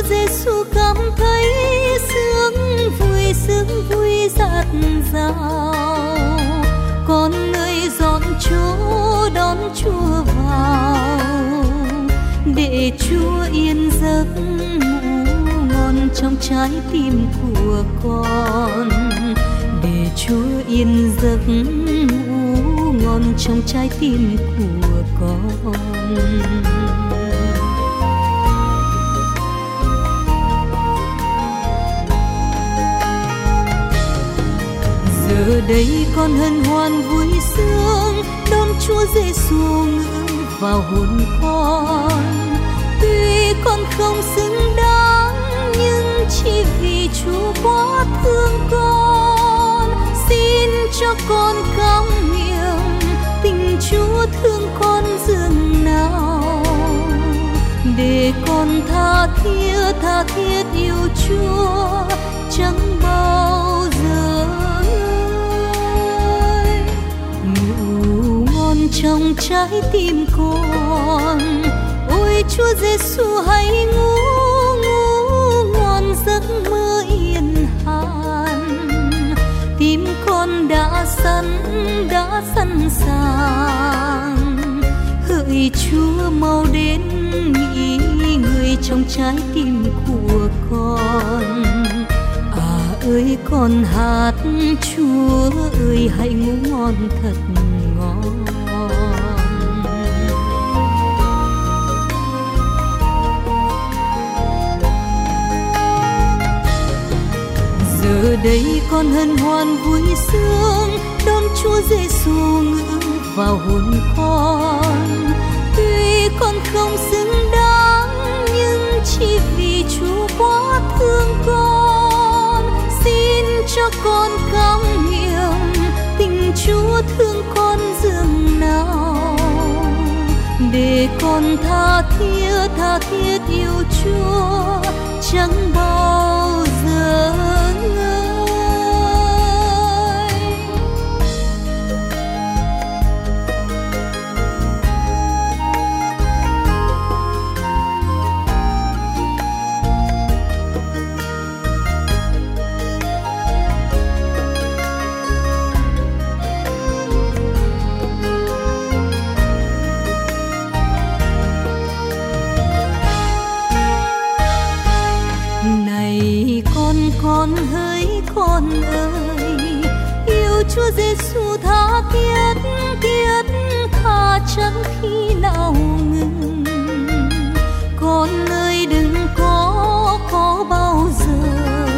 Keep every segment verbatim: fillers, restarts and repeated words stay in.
Giêsu cảm thấy sướng vui, sướng vui dạt dào. Con ơi dọn chỗ đón Chúa vào, để Chúa yên giấc ngủ ngon trong trái tim của con, để Chúa yên giấc ngủ ngon trong trái tim của con. Giờ đây con hân hoan vui sướng đón Chúa Giêsu ngự vào hồn con. Tuy con không xứng đáng nhưng chỉ vì Chúa quá thương con, xin cho con cảm nghiệm tình Chúa thương con dường nào, để con tha thiết tha thiết yêu Chúa chẳng bao giờ trong trái tim con. Ôi Chúa Giêsu hãy ngủ ngủ ngon giấc mơ yên hàn, tim con đã sẵn đã sẵn sàng. Hỡi Chúa mau đến nghỉ người trong trái tim của con. À ơi con hát Chúa ơi hãy ngủ ngon thật ngon. Giờ đây con hân hoan vui sướng đón Chúa Giêsu ngự vào hồn con. Tuy con không xứng đáng nhưng chỉ vì Chúa quá thương con, xin cho con cảm nghiệm tình Chúa thương con dường nào, để con tha thiết tha thiết yêu Chúa chẳng bao giờ ngơi. Con hỡi con ơi, yêu Chúa Giêsu tha thiết thiết tha chẳng khi nào ngừng. Con ơi đừng có có bao giờ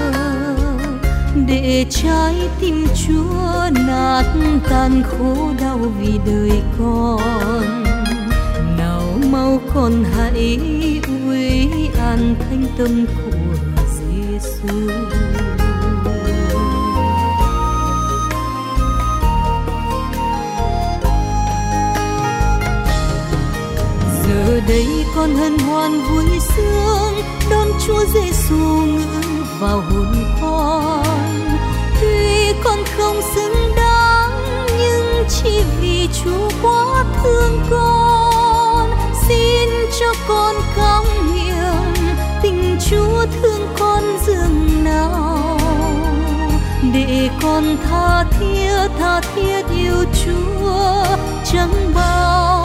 để trái tim Chúa nát tan khổ đau vì đời con. Nào mau con hãy uy an thanh tâm của Giêsu. Giờ đây con hân hoan vui sướng đón Chúa Giêsu ngự vào hồn con. Tuy con không xứng đáng nhưng chỉ vì Chúa quá thương con, xin cho con cảm nghiệm tình Chúa thương con dường nào, để con tha thiết tha thiết yêu Chúa chẳng bao